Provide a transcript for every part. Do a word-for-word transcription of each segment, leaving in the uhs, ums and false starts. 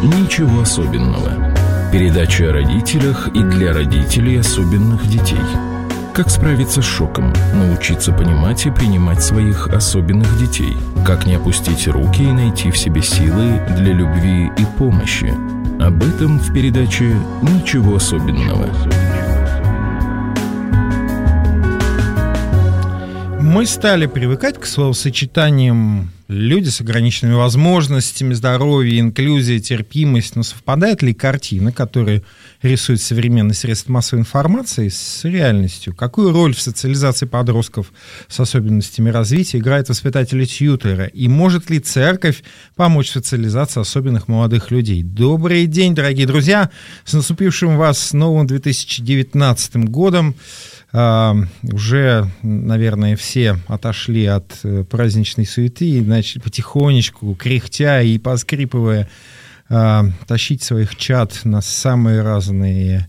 «Ничего особенного». Передача о родителях и для родителей особенных детей. Как справиться с шоком, научиться понимать и принимать своих особенных детей. Как не опустить руки и найти в себе силы для любви и помощи. Об этом в передаче «Ничего особенного». Мы стали привыкать к словосочетаниям «люди с ограниченными возможностями, здоровье, инклюзия, терпимость». Но совпадает ли картина, которую рисует современные средства массовой информации, с реальностью? Какую роль в социализации подростков с особенностями развития играет воспитатель тьютера? И может ли церковь помочь в социализации особенных молодых людей? Добрый день, дорогие друзья! С наступившим вас новым две тысячи девятнадцатым годом. Uh, уже, наверное, все отошли от uh, праздничной суеты и начали потихонечку, кряхтя и поскрипывая, uh, тащить своих чад на самые разные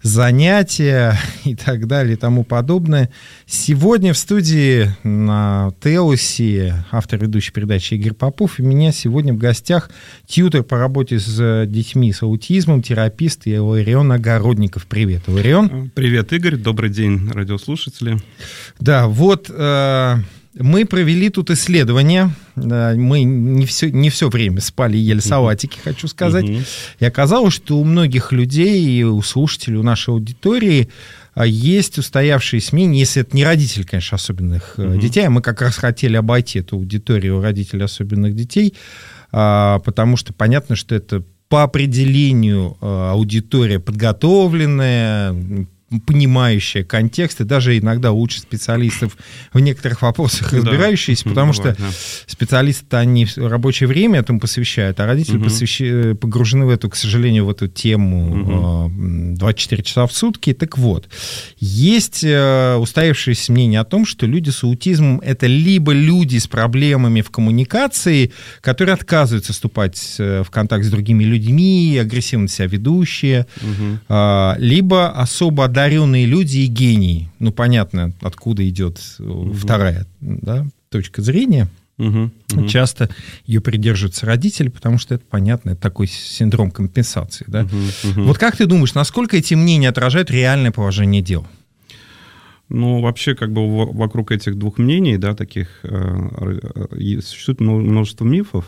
занятия и так далее и тому подобное. Сегодня в студии на Телусе автор ведущей передачи Игорь Попов, и у меня сегодня в гостях тьютер по работе с детьми с аутизмом, терапист Иларион Огородников. Привет, Иларион. Привет, Игорь. Добрый день, радиослушатели. Да, вот э, мы провели тут исследование. Мы не все, не все время спали и ели салатики, хочу сказать. Uh-huh. И оказалось, что у многих людей, и у слушателей, у нашей аудитории есть устоявшиеся мнения, если это не родители, конечно, особенных uh-huh. детей, а мы как раз хотели обойти эту аудиторию родителей особенных детей, потому что понятно, что это по определению аудитория подготовленная, понимающая контекст, и даже иногда лучше специалистов в некоторых вопросах разбирающиеся, да. потому Бывает, что да. специалисты-то они рабочее время этому посвящают, а родители угу. посвящ... погружены в эту, к сожалению, в эту тему угу. двадцать четыре часа в сутки. Так вот, есть устоявшееся мнение о том, что люди с аутизмом — это либо люди с проблемами в коммуникации, которые отказываются вступать в контакт с другими людьми, агрессивно себя ведущие, угу. либо особо одаренные люди и гении. Ну, понятно, откуда идет угу. вторая да, точка зрения. Угу, угу. Часто ее придерживаются родители, потому что это, понятно, это такой синдром компенсации. Да? Угу, угу. Вот как ты думаешь, насколько эти мнения отражают реальное положение дел? Ну, вообще, как бы вокруг этих двух мнений, да, таких, э, существует множество мифов.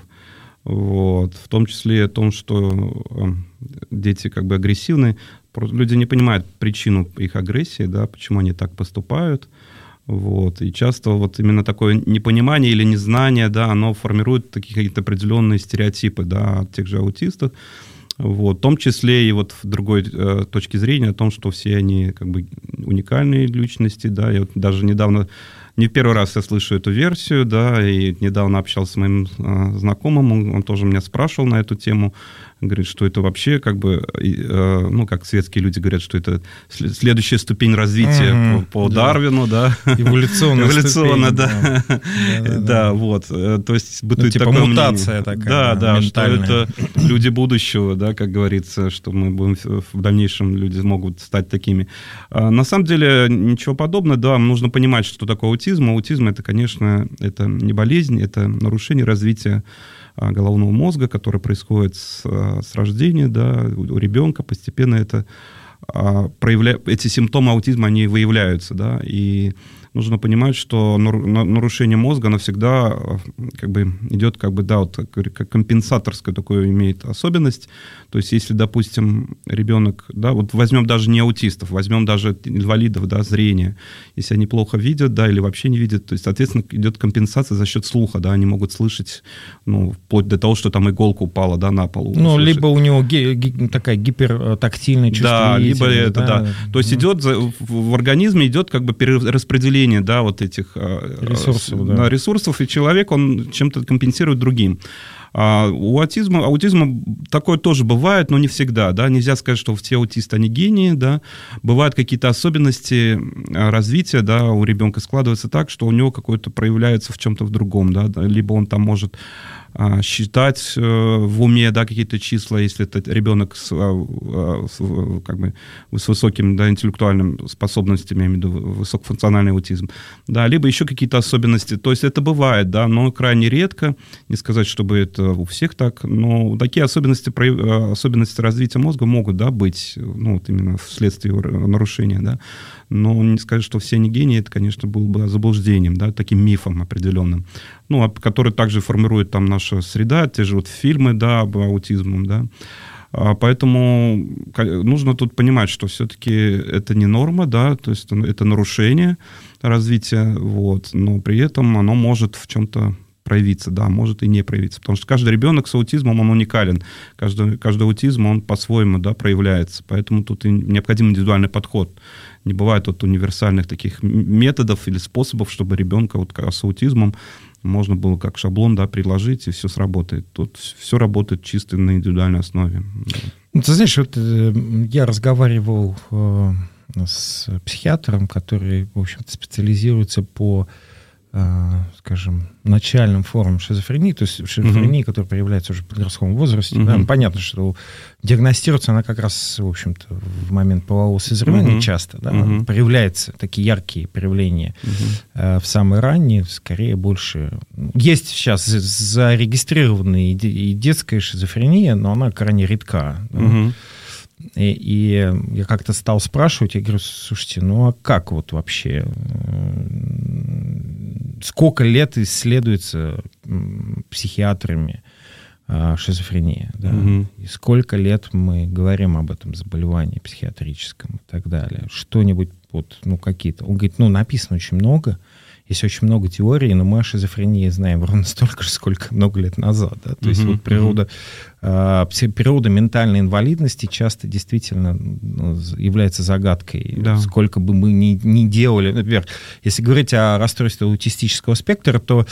Вот, в том числе о том, что дети как бы агрессивны. Люди не понимают причину их агрессии, да, почему они так поступают. Вот, и часто вот именно такое непонимание или незнание, да, оно формирует такие какие-то определенные стереотипы, да, от тех же аутистов. Вот, в том числе и вот в другой э, точке зрения о том, что все они как бы уникальные личности, да. Я вот даже недавно, не в первый раз я слышу эту версию, да, и недавно общался с моим э, знакомым, он, он тоже меня спрашивал на эту тему, говорит, что это вообще как бы, э, ну, как светские люди говорят, что это следующая ступень развития mm-hmm. по, по да. Дарвину, да. Эволюционная Эволюционно, ступень. Да. Да, да, да. да, вот. То есть бытует ну, типа такое мутация мнение. такая. Да, да, что это люди будущего, да, как говорится, что мы будем в дальнейшем, люди могут стать такими. А на самом деле ничего подобного, да, нужно понимать, что такое аутизм. Аутизм — это, конечно, это не болезнь, это нарушение развития головного мозга, которое происходит с, с рождения, да, у ребенка постепенно это проявля... эти симптомы аутизма, они выявляются, да, и нужно понимать, что нарушение мозга, оно всегда как бы идет, как бы, да, вот, как компенсаторская такую имеет особенность. То есть, если, допустим, ребенок, да, вот возьмем даже не аутистов, возьмем даже инвалидов, да, зрения, если они плохо видят, да, или вообще не видят, то есть, соответственно, идет компенсация за счет слуха, да, они могут слышать, ну, вплоть до того, что там иголка упала, да, на пол. Ну, услышать. Либо у него ги- ги- такая гипертактильная чувствительность. Да, либо это, да. да. То есть, ну. идет, в, в организме идет как бы перераспределение, да, вот этих ресурсов, да. Да. ресурсов, и человек, он чем-то компенсирует другим. А у аутизма, аутизма такое тоже бывает, но не всегда, да, нельзя сказать, что все аутисты, они гении, да, бывают какие-то особенности развития, да, у ребенка складывается так, что у него какое-то проявляется в чем-то в другом, да, либо он там может считать в уме, да, какие-то числа, если это ребенок с, с, как бы, с высокими, да, интеллектуальными способностями, я имею в виду высокофункциональный аутизм, да, либо еще какие-то особенности. То есть это бывает, да, но крайне редко, не сказать, чтобы это у всех так, но такие особенности, особенности развития мозга могут, да, быть, ну, вот именно вследствие нарушения, да, но не сказать, что все они гении, это, конечно, было бы заблуждением, да, таким мифом определенным, ну, который также формирует там наша среда, те же вот фильмы, да, об аутизме, да. Поэтому нужно тут понимать, что все-таки это не норма, да, то есть это нарушение развития, вот, но при этом оно может в чем-то проявиться, да, может и не проявиться, потому что каждый ребенок с аутизмом, он уникален, каждый, каждый аутизм, он по-своему, да, проявляется, поэтому тут необходим индивидуальный подход. Не бывает вот универсальных таких методов или способов, чтобы ребенка вот с аутизмом можно было как шаблон, да, предложить, и все сработает. Тут все работает чисто на индивидуальной основе. Ну, ты знаешь, вот я разговаривал э, с психиатром, который, в общем-то, специализируется по, э, скажем, начальным формам шизофрении, то есть шизофрении, uh-huh. которая проявляется уже в подростковом возрасте. Uh-huh. Да, ну, понятно, что диагностируется она как раз, в общем-то, в момент полового созревания uh-huh. часто, да, uh-huh. проявляются такие яркие проявления uh-huh. э, в самые ранние, скорее больше. Есть сейчас зарегистрированная и детская шизофрения, но она крайне редка. Uh-huh. И, и я как-то стал спрашивать, я говорю, слушайте, ну а как вот вообще, сколько лет исследуется психиатрами шизофрения, да? Угу. И сколько лет мы говорим об этом заболевании психиатрическом и так далее, что-нибудь вот, ну какие-то, он говорит, ну написано очень много, есть очень много теорий, но мы о шизофрении знаем ровно столько же, сколько много лет назад. Да? То uh-huh, есть вот природа, uh-huh. э, природа ментальной инвалидности часто действительно ну, является загадкой. Да. Сколько бы мы ни, ни делали. Например, если говорить о расстройстве аутистического спектра, то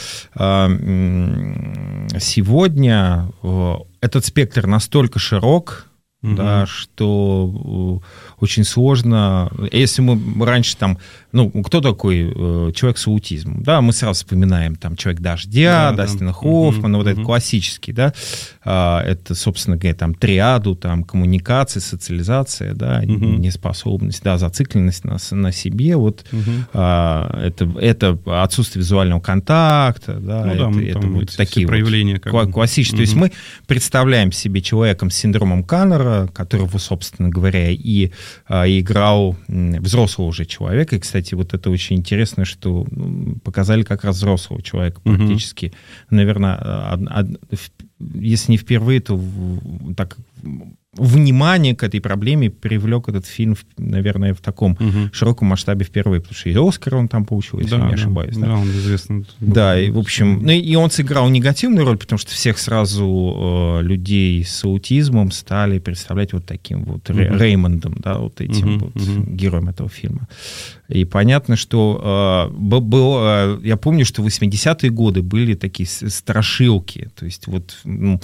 э, сегодня э, этот спектр настолько широк, Uh-huh. да, что очень сложно. Если мы раньше там, ну, кто такой э, человек с аутизмом? Да, мы сразу вспоминаем там человек дождя, да, Дастина да. Хоффмана, uh-huh. вот uh-huh. этот классический, да, а, это, собственно говоря, там триаду, там коммуникация, социализация, да, uh-huh. неспособность, да, зацикленность на, на себе, вот uh-huh. а, это, это отсутствие визуального контакта, да, ну, это, да, это вот такие проявления вот, как... классические. Uh-huh. То есть мы представляем себе человеком с синдромом Каннера, которого, собственно говоря, и, а, и играл взрослого уже человека. И, кстати, вот это очень интересно, что показали как раз взрослого человека практически. Uh-huh. Наверное, од, од, если не впервые, то так... внимание к этой проблеме привлек этот фильм, наверное, в таком угу. широком масштабе впервые, потому что и Оскар он там получил, если да, не ошибаюсь. Да, да, он известный. Да, и, в общем, ну, и он сыграл негативную роль, потому что всех сразу э, людей с аутизмом стали представлять вот таким вот угу. Реймондом, да, вот этим угу, вот угу. героем этого фильма. И понятно, что э, был, э, я помню, что в восьмидесятые годы были такие страшилки, то есть вот... Ну,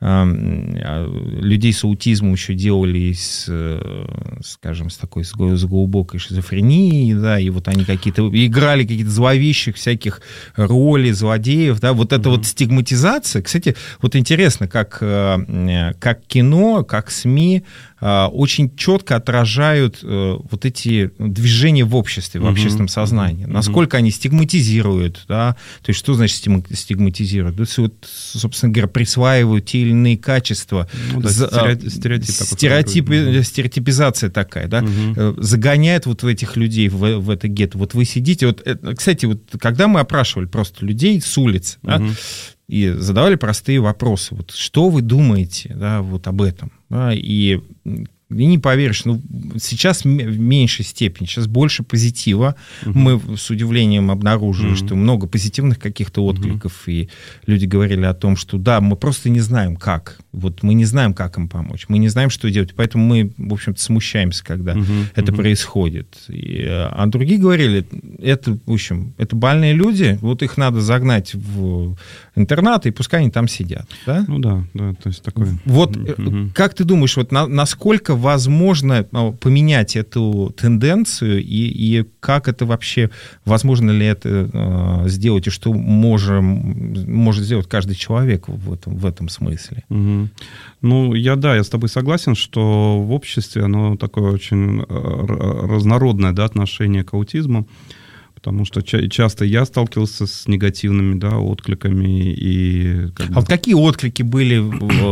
людей с аутизмом еще делали, с, скажем, с такой с глубокой шизофренией, да, и вот они какие-то играли какие-то зловещих всяких роли злодеев, да, вот эта mm-hmm. вот стигматизация, кстати, вот интересно, как, как кино, как СМИ очень четко отражают вот эти движения в обществе, в mm-hmm. общественном сознании, mm-hmm. насколько они стигматизируют, да, то есть что значит стигматизируют? То есть, вот, собственно говоря, присваивают те или иные качества, ну, да, стереотип, стереотип, стереотип, mm-hmm. стереотипизация такая, да, mm-hmm. загоняет вот в этих людей в, в это гетто. Вот вы сидите, вот, кстати, вот когда мы опрашивали просто людей с улиц, mm-hmm. да, и задавали простые вопросы. Вот что вы думаете, да, вот об этом? Да, и, и не поверишь, ну, сейчас в меньшей степени, сейчас больше позитива. Uh-huh. Мы с удивлением обнаружили, uh-huh. что много позитивных каких-то откликов, uh-huh. и люди говорили о том, что да, мы просто не знаем, как. Вот мы не знаем, как им помочь, мы не знаем, что делать, поэтому мы, в общем-то, смущаемся, когда угу, это угу. происходит. И, а другие говорили, это, в общем, это больные люди, вот их надо загнать в интернат, и пускай они там сидят. Да? Ну да, да, то есть такое. Вот угу. как ты думаешь, вот на, насколько возможно поменять эту тенденцию, и, и как это вообще, возможно ли это э, сделать, и что можем, может сделать каждый человек в этом, в этом смысле? Угу. Ну, я, да, я с тобой согласен, что в обществе оно такое очень разнородное, да, отношение к аутизму, потому что ча- часто я сталкивался с негативными, да, откликами. И, как бы... А вот какие отклики были,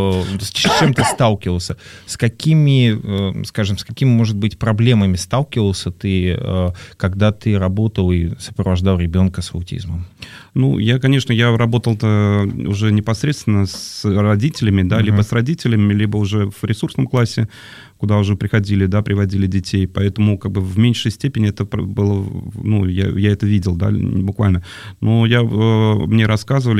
с чем ты сталкивался? С какими, скажем, с какими, может быть, проблемами сталкивался ты, когда ты работал и сопровождал ребенка с аутизмом? Ну, я, конечно, я работал-то уже непосредственно с родителями, да, uh-huh. либо с родителями, либо уже в ресурсном классе, куда уже приходили, да, приводили детей. Поэтому как бы в меньшей степени это было, ну, я, я это видел, да, буквально. Но я, мне рассказывали,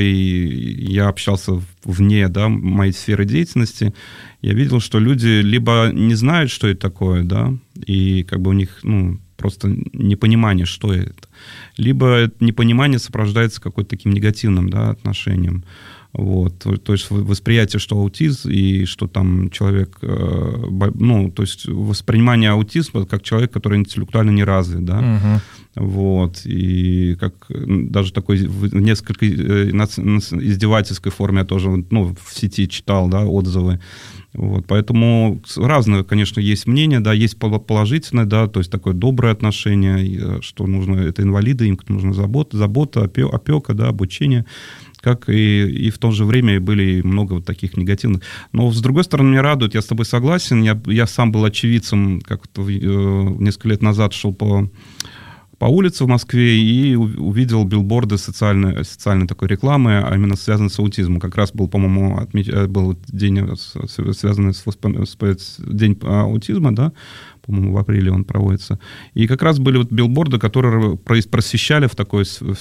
и я общался вне, да, моей сферы деятельности, я видел, что люди либо не знают, что это такое, да, и как бы у них, ну, просто непонимание, что это, либо непонимание сопровождается какой-то таким негативным, да, отношением. Вот, то, то есть восприятие, что аутизм и что там человек, э, ну, то есть воспринимание аутизма как человек, который интеллектуально не развит, да, uh-huh. вот, и как даже такой в несколько э, издевательской форме я тоже, ну, в сети читал, да, отзывы. Вот, поэтому разные, конечно, есть мнения, да, есть положительное, да, то есть такое доброе отношение, что нужно, это инвалиды, им нужна забота, забота, опека, да, обучение, как и, и в то же время были много вот таких негативных. Но, с другой стороны, меня радует, я с тобой согласен, я, я сам был очевидцем, как-то э, несколько лет назад шел по... по улице в Москве и увидел билборды социальной, социальной такой рекламы, а именно связанной с аутизмом. Как раз был, по-моему, отмеч... был день, связанный с, с день аутизма, да, по-моему, в апреле он проводится. И как раз были вот билборды, которые просвещали в такой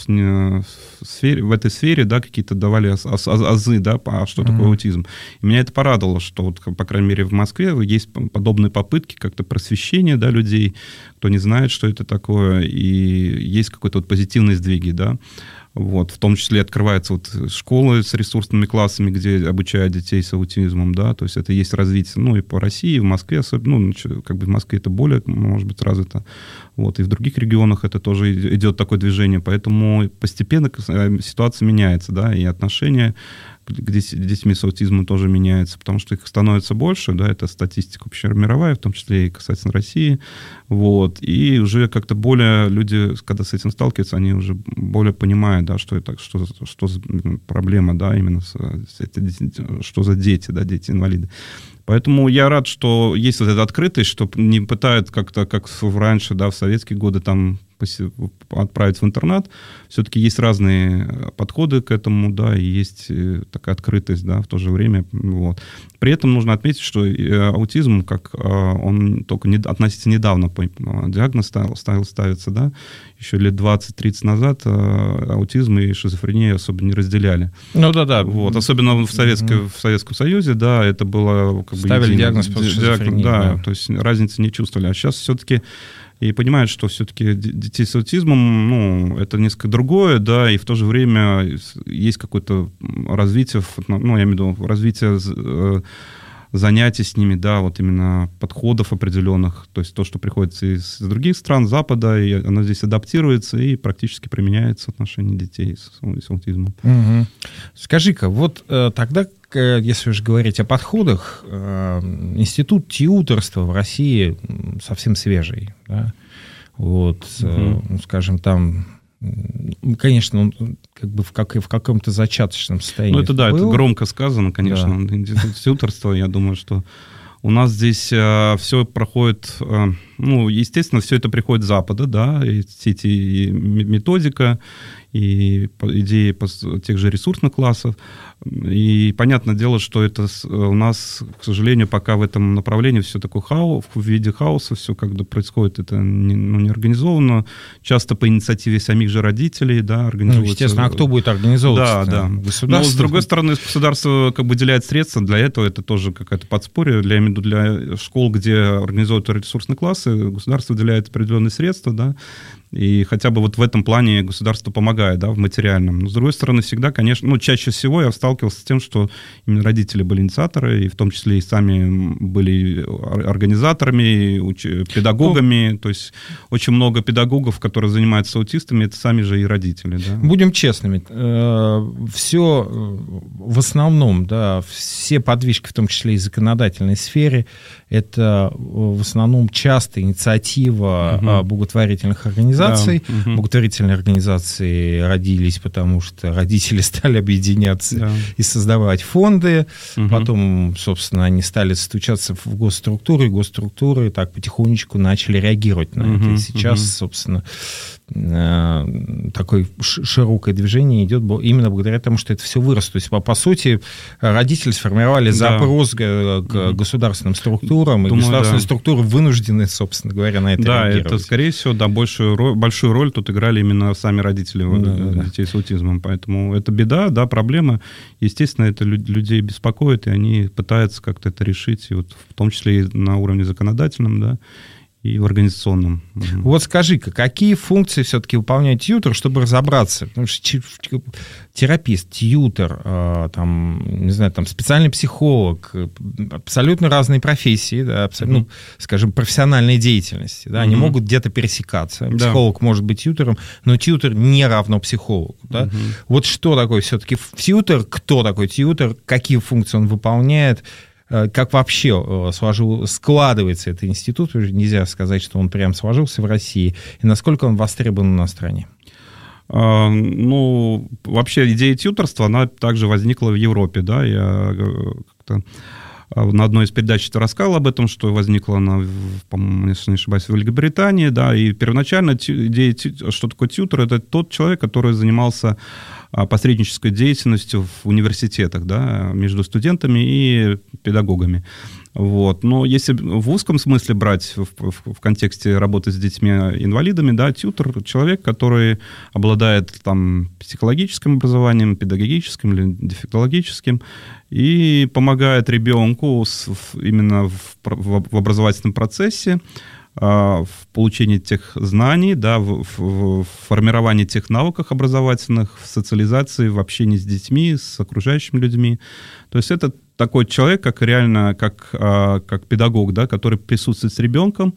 сфере, в этой сфере, да, какие-то давали аз, аз, азы, да, а что mm-hmm. такое аутизм. И меня это порадовало, что вот, по крайней мере, в Москве есть подобные попытки как-то просвещения, да, людей, кто не знает, что это такое, и есть какой-то вот позитивный сдвиги, да. Вот, в том числе открываются вот школы с ресурсными классами, где обучают детей с аутизмом, да, то есть это есть развитие, ну, и по России, и в Москве, особенно, ну, как бы в Москве это более, может быть, развито, вот, и в других регионах это тоже идет такое движение, поэтому постепенно ситуация меняется, да, и отношения к детьми с аутизмом тоже меняются, потому что их становится больше, да, это статистика общемировая, в том числе и касательно России, вот, и уже как-то более люди, когда с этим сталкиваются, они уже более понимают, да, что это, что, что за проблема, да, именно с, с это, что за дети, да, дети-инвалиды. Поэтому я рад, что есть вот эта открытость, что не пытают как-то, как раньше, да, в советские годы, там, отправить в интернат. Все-таки есть разные подходы к этому, да, и есть такая открытость, да, в то же время. Вот. При этом нужно отметить, что аутизм, как он только не, относительно недавно диагноз ставил, ставил, ставится, да, еще лет двадцать-тридцать назад аутизм и шизофрения особо не разделяли. Ну да-да. Вот. Особенно в, Советской, mm-hmm. в Советском Союзе, да, это было... Как бы, ставили диагноз по шизофрении. Да, да, то есть разницы не чувствовали. А сейчас все-таки и понимают, что все-таки детей с аутизмом, ну, это несколько другое, да, и в то же время есть какое-то развитие, ну, я имею в виду развитие занятий с ними, да, вот именно подходов определенных, то есть то, что приходится из других стран, Запада, и оно здесь адаптируется и практически применяется в отношении детей с, с аутизмом. Угу. Скажи-ка, вот э, тогда, если уж говорить о подходах, э, институт тьюторства в России совсем свежий, да? Вот, угу. э, скажем, там, конечно, он как бы в, как, в каком-то зачаточном состоянии. Ну, это да, был. Это громко сказано, конечно. Да. Институт тьюторства, я думаю, что у нас здесь э, все проходит, э, ну, естественно, все это приходит с Запада, да, и все эти и методика, и идеи тех же ресурсных классов. И понятное дело, что это у нас, к сожалению, пока в этом направлении все такое хаос, в виде хаоса, все когда происходит, это не, ну, не организовано, часто по инициативе самих же родителей, да, организуется. Ну, естественно, а кто будет организовывать? Да, да. Государство. Но, с другой стороны, государство как бы выделяет средства для этого, это тоже какая-то подспорье, для, для школ, где организуют ресурсные классы, государство выделяет определенные средства, да, и хотя бы вот в этом плане государство помогает, да, в материальном. Но, с другой стороны, всегда, конечно, ну, чаще всего я сталкивался с тем, что именно родители были инициаторы, и в том числе и сами были организаторами, уч- педагогами. Ну, то есть очень много педагогов, которые занимаются аутистами, это сами же и родители. Да. Будем честными. Все в основном, да, все подвижки, в том числе и в законодательной сфере, это в основном часто инициатива угу. благотворительных организаций. Да. Угу. Благотворительные организации родились, потому что родители стали объединяться да. и создавать фонды. Угу. Потом, собственно, они стали стучаться в госструктуры, и госструктуры так потихонечку начали реагировать на угу. это. И сейчас, угу. собственно, такое широкое движение идет именно благодаря тому, что это все выросло. То есть, по, по сути, родители сформировали да. запрос к mm-hmm. государственным структурам, Думаю, и государственные да. структуры вынуждены, собственно говоря, на это да, реагировать. Да, это, скорее всего, да, большую роль, большую роль тут играли именно сами родители да, детей да. с аутизмом. Поэтому это беда, да, проблема. Естественно, это людей беспокоит, и они пытаются как-то это решить, и вот в том числе и на уровне законодательном, да, и в организационном. Вот скажи-ка, какие функции все-таки выполняет тьютор, чтобы разобраться? Потому что терапист, тьютор, там, не знаю, там, специальный психолог, абсолютно разные профессии, да, абсолютно, mm-hmm. ну, скажем, профессиональные деятельности, да, mm-hmm. они могут где-то пересекаться. Да. Психолог может быть тьютором, но тьютор не равно психологу. Да? Mm-hmm. Вот что такое все-таки тьютор, кто такой тьютор, какие функции он выполняет, как вообще сложил, складывается этот институт, нельзя сказать, что он прям сложился в России, и насколько он востребован на стране? А, ну, вообще идея тьюторства, она также возникла в Европе, да, я как-то на одной из передач рассказал об этом, что возникла она, по-моему, если не ошибаюсь, в Великобритании, да, и первоначально идея, что такое тьютор, это тот человек, который занимался посреднической деятельностью в университетах, да, между студентами и педагогами. Вот. Но если в узком смысле брать в, в, в контексте работы с детьми-инвалидами, да, тьютор — человек, который обладает там психологическим образованием, педагогическим или дефектологическим, и помогает ребенку с, в, именно в, в, в образовательном процессе, в получении тех знаний, да, в, в, в формировании тех навыков образовательных, в социализации, в общении с детьми, с окружающими людьми. То есть это такой человек, как реально, как, как педагог, да, который присутствует с ребенком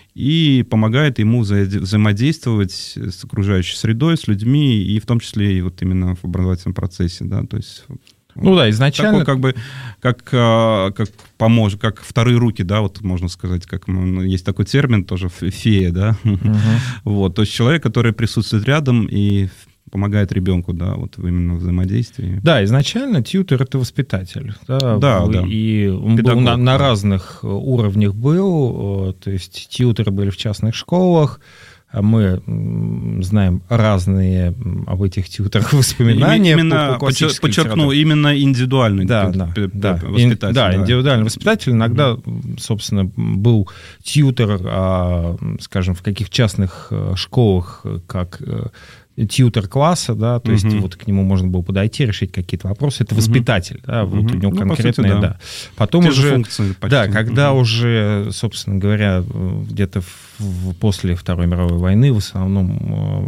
и помогает ему вза- взаимодействовать с окружающей средой, с людьми, и в том числе и вот именно в образовательном процессе, да, то есть... Ну да, изначально... Такой как бы, как, как помож, как вторые руки, да, вот можно сказать, как есть такой термин тоже, фея, да, uh-huh. вот, то есть человек, который присутствует рядом и помогает ребенку, да, вот именно в взаимодействии. Да, изначально тьютор — это воспитатель, да, да, да. И он Педагог, был на, на разных уровнях был, то есть тьюторы были в частных школах. Мы знаем разные об этих тьюторах воспоминания. Именно, по, по подчеркну, именно индивидуальный да, да, да, воспитатель. Да, да, индивидуальный воспитатель. Иногда, собственно, был тьютор, скажем, в каких частных школах, как тьютор класса, да, то есть uh-huh. вот к нему можно было подойти, решить какие-то вопросы. Это воспитатель, uh-huh. да, вот uh-huh. у него ну, конкретные, сути, да. да. Потом Те уже, да, когда uh-huh. уже, собственно говоря, где-то в, после Второй мировой войны в основном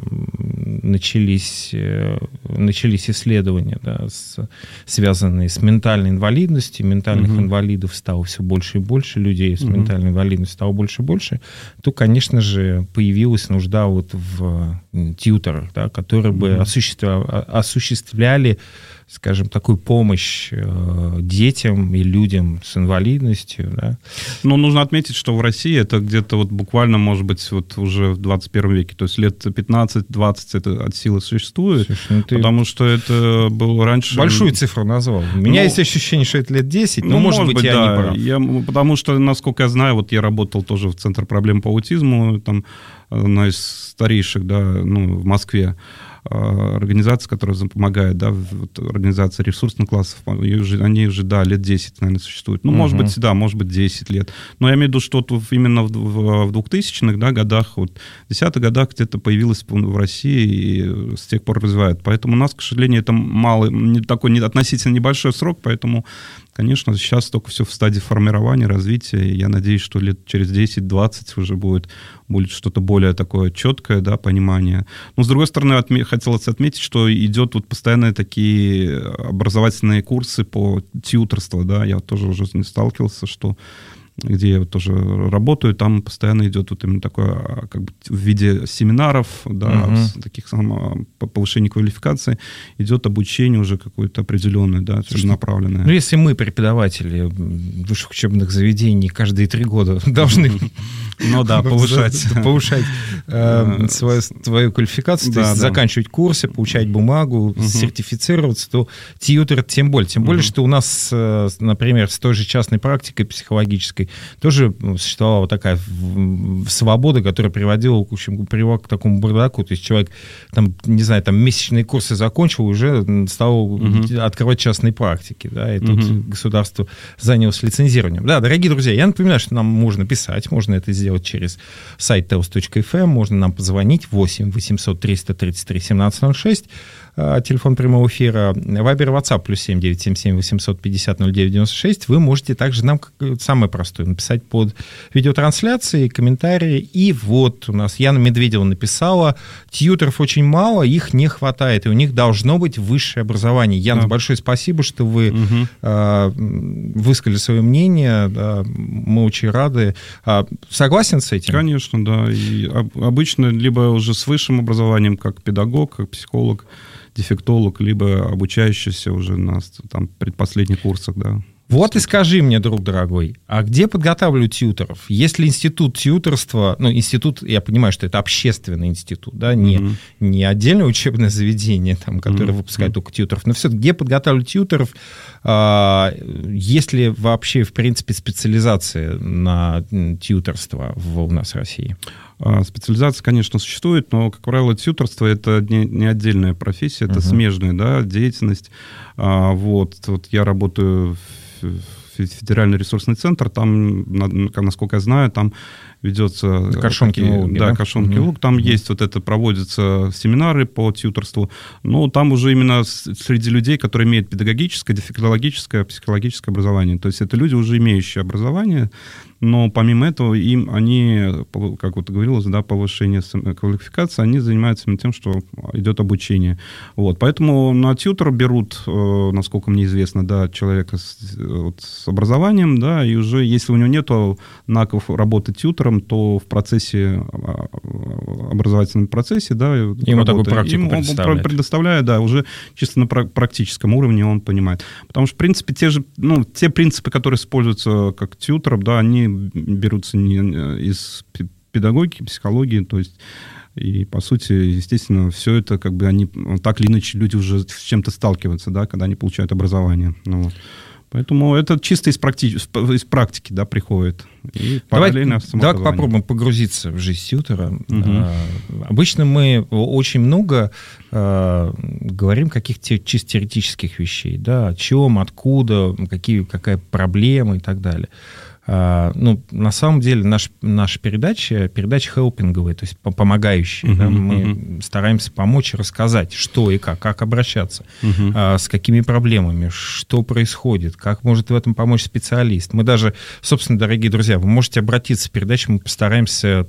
начались, начались исследования, да, с, связанные с ментальной инвалидностью. Ментальных uh-huh. инвалидов стало все больше и больше, людей с uh-huh. ментальной инвалидностью стало больше и больше, то, конечно же, появилась нужда вот в тьюторах, да, которые бы осуществля... осуществляли, скажем, такую помощь э, детям и людям с инвалидностью. Да. Но нужно отметить, что в России это где-то вот буквально, может быть, вот уже в двадцать первом веке, то есть лет пятнадцать-двадцать это от силы существует, Слушай, ну ты потому что это было раньше... Большую цифру назвал. У меня ну, есть ощущение, что это лет десять, но, ну, может, может быть, я да. не прав. Я, потому что, насколько я знаю, вот я работал тоже в Центре проблем по аутизму, там, одна из старейших, да, ну, в Москве. организации, которая помогает, да, вот, организация ресурсных классов, уже, они уже, да, лет десять, наверное, существуют. Ну, uh-huh. может быть, да, может быть, десять лет. Но я имею в виду, что вот именно в, в, в двухтысячных, да, годах, вот, в десятых годах где-то появилась в России и с тех пор развивает. Поэтому у нас, к сожалению, это мало, не, такой не, относительно небольшой срок, поэтому, конечно, сейчас только все в стадии формирования, развития, и я надеюсь, что лет через десять-двадцать уже будет, будет что-то более такое четкое, да, понимание. Но, с другой стороны, отме- хотелось отметить, что идет вот постоянно такие образовательные курсы по тьюторству, да, я тоже уже не сталкивался, что где я тоже работаю, там постоянно идет вот именно такое, как бы в виде семинаров, да, uh-huh. таких самых повышения квалификации, идет обучение уже какое-то определенное, да, целенаправленное. Ну, если мы, преподаватели высших учебных заведений, каждые три года должны ну да, повышать, повышать э, свою, свою квалификацию, да, то есть да. заканчивать курсы, получать бумагу, угу. сертифицироваться, то тьютер тем более. Тем более, угу. что у нас, например, с той же частной практикой психологической тоже существовала такая свобода, которая приводила, в общем, привела к такому бардаку. То есть человек, там, не знаю, там месячные курсы закончил, уже стал угу. открывать частные практики. Да, и угу. тут государство занялось лицензированием. Да, дорогие друзья, я напоминаю, что нам можно писать, можно это сделать через сайт теос точка эф эм, можно нам позвонить восемь восемьсот триста тридцать три семнадцать ноль шесть, телефон прямого эфира, Вайбер, WhatsApp, плюс семь девятьсот семьдесят семь восемьсот пятьдесят ноль девять девяносто шесть. Вы можете также нам, самое простое, написать под видеотрансляцией, комментарии. И вот у нас Яна Медведева написала, тьюторов очень мало, их не хватает, и у них должно быть высшее образование. Яна, да. большое спасибо, что вы угу. э, высказали свое мнение, да, мы очень рады. А, согласен с этим? Конечно, да. И обычно либо уже с высшим образованием, как педагог, как психолог, дефектолог, либо обучающийся уже на там, предпоследних курсах, да. Вот и скажи мне, друг дорогой, а где подготавливают тьюторов? Есть ли институт тьюторства, ну, институт, я понимаю, что это общественный институт, да, не, mm-hmm. не отдельное учебное заведение, там, которое mm-hmm. выпускает только тьюторов, но все, где подготавливают тьюторов? А, есть ли вообще, в принципе, специализация на тьюторство в, у нас в России? Специализация, конечно, существует, но, как правило, тьюторство — это не, не отдельная профессия, это uh-huh. смежная, да, деятельность. А, вот, вот я работаю в Федеральный ресурсный центр, там, насколько я знаю, там ведется... Коршункин луг. Да, да? Коршункин луг. Там uh-huh. есть вот это, проводятся семинары по тьюторству, но там уже именно среди людей, которые имеют педагогическое, дефектологическое, психологическое образование. То есть это люди, уже имеющие образование, но помимо этого им они, как вот говорилось, да, повышение квалификации, они занимаются именно тем, что идет обучение. Вот. Поэтому на тьютор берут, насколько мне известно, да, человека с, вот, с образованием, да, и уже если у него нет навыков работы тьютором, то в процессе, образовательном процессе, да, ему такую практику предоставляет. предоставляет, да, уже чисто на практическом уровне он понимает. Потому что, в принципе, те же, ну, те принципы, которые используются как тьютором, да, они берутся не из педагогики, психологии, то есть и, по сути, естественно, все это, как бы, они, так или иначе, люди уже с чем-то сталкиваются, да, когда они получают образование. Ну, вот. Поэтому это чисто из, практи... из практики, да, приходит. И параллельно давай, давай попробуем погрузиться в жизнь тьютора. Угу. А, обычно мы очень много а, говорим каких-то чисто теоретических вещей, да, о чем, откуда, какие, какая проблема и так далее. Uh, ну, на самом деле наш, наша передача, передача хелпинговая, то есть помогающая. Uh-huh, да? Мы uh-huh. стараемся помочь, рассказать, что и как, как обращаться, uh-huh. uh, с какими проблемами, что происходит, как может в этом помочь специалист. Мы даже, собственно, дорогие друзья, вы можете обратиться в передачу, мы постараемся,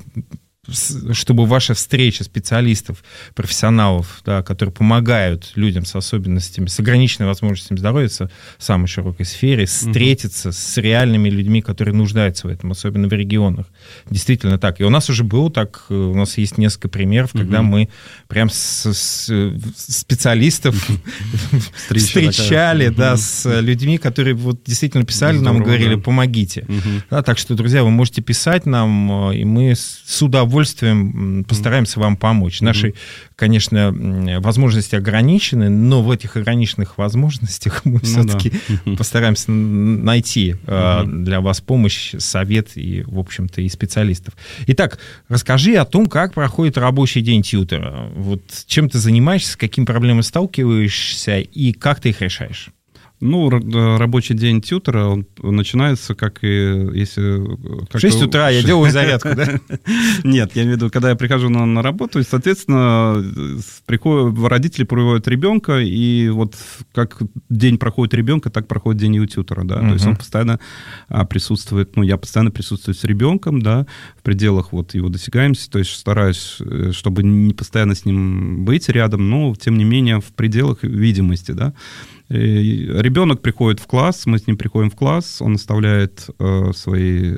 чтобы ваша встреча специалистов, профессионалов, да, которые помогают людям с особенностями, с ограниченными возможностями здоровья, в самой широкой сфере, встретиться uh-huh. с реальными людьми, которые нуждаются в этом, особенно в регионах. Действительно так. И у нас уже было так, у нас есть несколько примеров, uh-huh. когда мы прям с, с специалистов встречали, да, с людьми, которые вот действительно писали нам и говорили, помогите. Так что, друзья, вы можете писать нам, и мы с удовольствием удовольствием постараемся вам помочь. Mm-hmm. Наши, конечно, возможности ограничены, но в этих ограниченных возможностях мы ну, все-таки да. постараемся найти mm-hmm. для вас помощь, совет и, в общем-то, и специалистов. Итак, расскажи о том, как проходит рабочий день тьютера. Вот чем ты занимаешься, с какими проблемами сталкиваешься и как ты их решаешь? Ну, рабочий день тьютера, он начинается, как и если... В шесть утра я делаю зарядку, да? Нет, я имею в виду, когда я прихожу на, на работу, и, соответственно, приходят, родители приводят ребенка, и вот как день проходит ребенка, так проходит день и у тьютера, да, uh-huh. то есть он постоянно присутствует, ну, я постоянно присутствую с ребенком, да, в пределах вот его досягаемости, то есть стараюсь, чтобы не постоянно с ним быть рядом, но, тем не менее, в пределах видимости, да. Ребенок приходит в класс, мы с ним приходим в класс, он оставляет э, свои,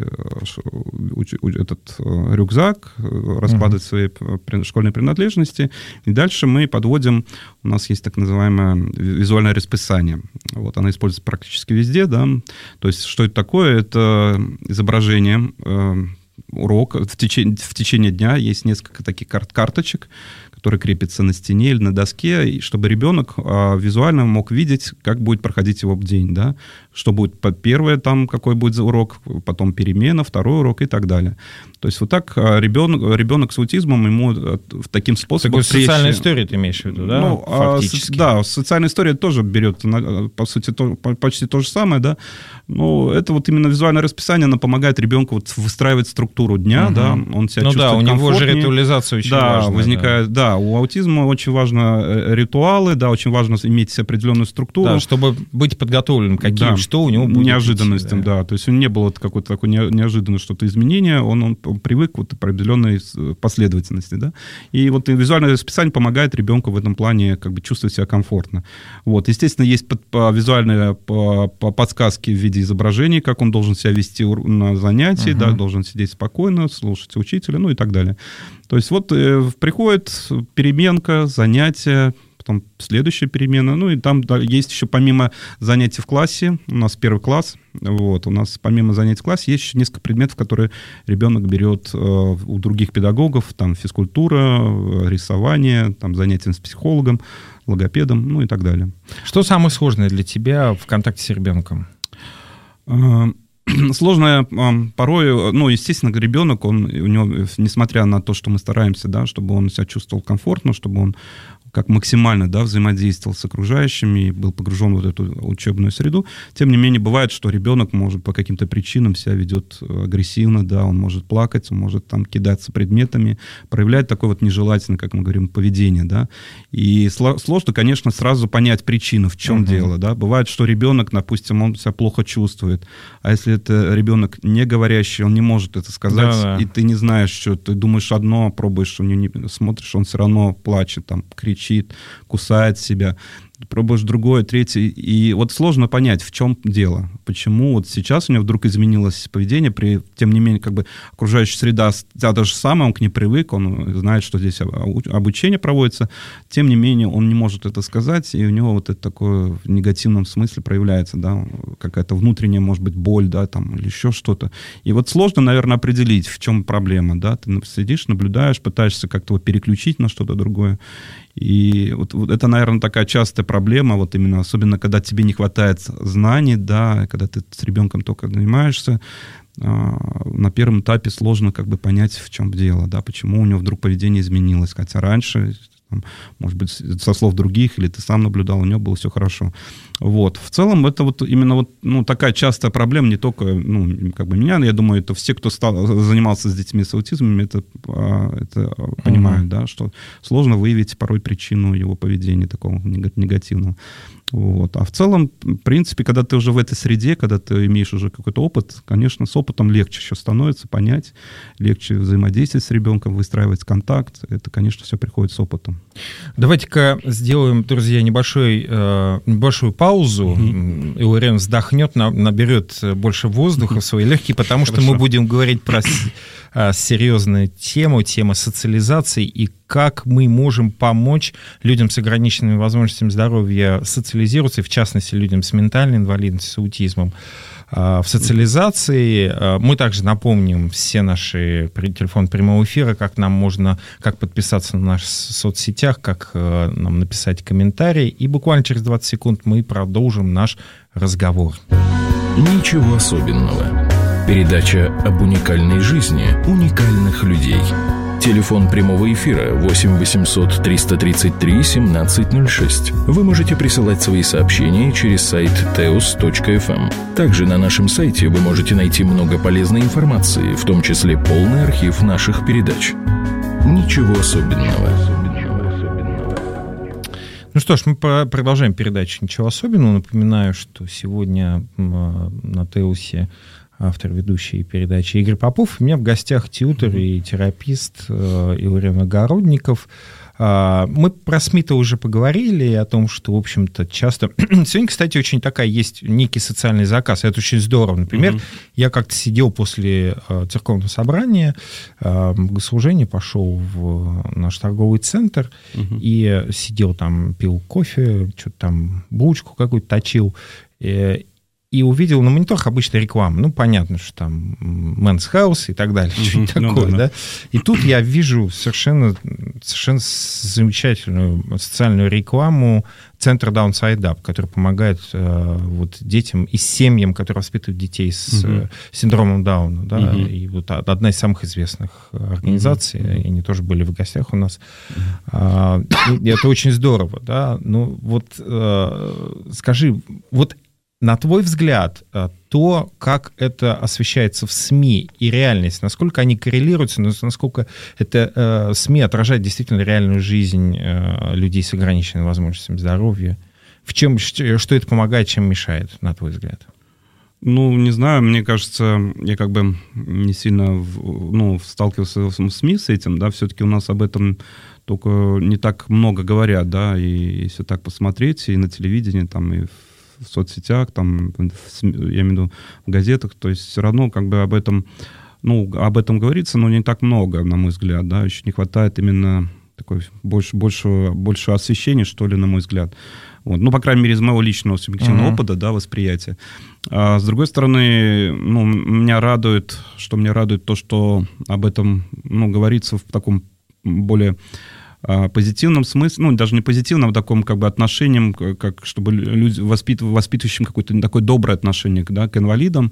э, этот э, рюкзак, раскладывает uh-huh. свои школьные принадлежности, и дальше мы подводим, у нас есть так называемое визуальное расписание. Вот, оно используется практически везде, да, то есть что это такое? Это изображение э, урока, в течение, в течение дня есть несколько таких карт, карточек, который крепится на стене или на доске, и чтобы ребенок а, визуально мог видеть, как будет проходить его день, да, что будет первое, там, какой будет урок, потом перемена, второй урок и так далее. То есть вот так ребенок, ребенок с аутизмом, ему таким способом... Такую социальную историю ты имеешь в виду, да? Ну, фактически. А, да, социальная история тоже берет, по сути, то, почти то же самое, да, но это вот именно визуальное расписание, оно помогает ребенку вот выстраивать структуру дня, угу. да, он себя ну чувствует да, у него же ритуализация очень да, важна. Возникает, да. да, у аутизма очень важно ритуалы, да, очень важно иметь определенную структуру. Да, чтобы быть подготовленным, какие, да, что у него будет. Неожиданностям, идти, да. да. То есть у него не было какой-то такой неожиданного что-то изменения, он, он привык вот к определенной последовательности, да. И вот визуальное расписание помогает ребенку в этом плане как бы чувствовать себя комфортно. Вот. Естественно, есть под, по, визуальные по, по подсказки в виде изображений, как он должен себя вести на занятии, uh-huh. да, должен сидеть спокойно, слушать учителя, ну и так далее. То есть вот э, приходит переменка, занятие, потом следующая перемена, ну и там да, есть еще помимо занятий в классе, у нас первый класс, вот, у нас помимо занятий в классе есть еще несколько предметов, которые ребенок берет э, у других педагогов, там физкультура, рисование, там занятия с психологом, логопедом, ну и так далее. Что самое сложное для тебя в контакте с ребенком? Сложно порой, ну, естественно, ребенок, он, у него, несмотря на то, что мы стараемся, да, чтобы он себя чувствовал комфортно, чтобы он как максимально, да, взаимодействовал с окружающими и был погружен в вот эту учебную среду. Тем не менее, бывает, что ребенок может по каким-то причинам себя ведет агрессивно, да, он может плакать, он может там кидаться предметами, проявлять такое вот нежелательное, как мы говорим, поведение, да. И сложно, конечно, сразу понять причину, в чем uh-huh. дело, да. Бывает, что ребенок, допустим, он себя плохо чувствует, а если это ребенок не говорящий, он не может это сказать, да, да. и ты не знаешь, что ты думаешь одно, пробуешь, у него не смотришь, он все равно плачет, там, кричит, кусает себя, пробуешь другое, третье, и вот сложно понять, в чем дело, почему вот сейчас у него вдруг изменилось поведение, при, тем не менее, как бы окружающая среда, то же самое, он к ней привык, он знает, что здесь обучение проводится, тем не менее, он не может это сказать, и у него вот это такое в негативном смысле проявляется, да, какая-то внутренняя, может быть, боль, да, там, или еще что-то, и вот сложно, наверное, определить, в чем проблема, да, ты сидишь, наблюдаешь, пытаешься как-то его переключить на что-то другое. И вот, вот это, наверное, такая частая проблема, вот именно, особенно когда тебе не хватает знаний, да, когда ты с ребенком только занимаешься, э, на первом этапе сложно как бы понять, в чем дело, да, почему у него вдруг поведение изменилось, хотя раньше, там, может быть, со слов других, или ты сам наблюдал, у него было все хорошо. Вот. В целом, это вот именно вот, ну, такая частая проблема, не только, ну, как бы меня, но я думаю, это все, кто стал, занимался с детьми с аутизмом, это, это понимают, uh-huh. да, что сложно выявить порой причину его поведения такого негативного. Вот. А в целом, в принципе, когда ты уже в этой среде, когда ты имеешь уже какой-то опыт, конечно, с опытом легче еще становится понять, легче взаимодействовать с ребенком, выстраивать контакт. Это, конечно, все приходит с опытом. Давайте-ка сделаем, друзья, небольшой, э, небольшую паузу. Mm-hmm. Иларион вздохнет, наберет больше воздуха mm-hmm. в свои легкие, потому Хорошо. Что мы будем говорить про э, серьезную тему, тему социализации и как мы можем помочь людям с ограниченными возможностями здоровья социализироваться, и в частности людям с ментальной инвалидностью, с аутизмом. в социализации. Мы также напомним все наши телефоны прямого эфира, как нам можно, как подписаться на наших соцсетях, как нам написать комментарий. И буквально через двадцать секунд мы продолжим наш разговор. Ничего особенного. Передача об уникальной жизни уникальных людей. Телефон прямого эфира восемь восемьсот триста тридцать три семнадцать ноль шесть. Вы можете присылать свои сообщения через сайт теос точка эф эм. Также на нашем сайте вы можете найти много полезной информации, в том числе полный архив наших передач. Ничего особенного. Ну что ж, мы продолжаем передачу «Ничего особенного». Напоминаю, что сегодня на Теосе автор ведущей передачи Игорь Попов. У меня в гостях тьютор и терапевт Илларион Огородников. Мы про СМИ-то уже поговорили, о том, что, в общем-то, часто... Сегодня, кстати, очень такая есть некий социальный заказ. Это очень здорово. Например, mm-hmm. я как-то сидел после церковного собрания, богослужения, пошел в наш торговый центр mm-hmm. и сидел там, пил кофе, что-то там, булочку какую-то точил. И И увидел на мониторах обычно рекламу. Ну, понятно, что там Men's Health и так далее, mm-hmm. что-нибудь такое, ну, да, да. И тут я вижу совершенно, совершенно замечательную социальную рекламу центра Downside Up, который помогает э, вот, детям и семьям, которые воспитывают детей с mm-hmm. э, синдромом Дауна. Да, mm-hmm. И вот одна из самых известных организаций, mm-hmm. и они тоже были в гостях у нас. Mm-hmm. А, и это очень здорово. Да. Ну, вот э, скажи, вот на твой взгляд, то, как это освещается в СМИ и реальность, насколько они коррелируются, насколько это э, СМИ отражает действительно реальную жизнь э, людей с ограниченными возможностями здоровья? В чем, что, что это помогает, чем мешает, на твой взгляд? Ну, не знаю, мне кажется, я как бы не сильно ну, сталкивался в СМИ с этим, да, все-таки у нас об этом только не так много говорят, да, и если так посмотреть, и на телевидении, там, и в в соцсетях, там, в, я имею в виду в газетах, то есть все равно как бы об этом, ну, об этом говорится, но не так много, на мой взгляд, да, еще не хватает именно такой больше, больше, больше освещения, что ли, на мой взгляд. Вот. Ну, по крайней мере, из моего личного субъективного uh-huh. опыта, да, восприятия. А с другой стороны, ну, меня радует, что меня радует то, что об этом, ну, говорится в таком более позитивном смысле, ну, даже не позитивном, а таком как бы отношением, как, чтобы люди, воспит, воспитывающим какое-то такое доброе отношение, да, к инвалидам,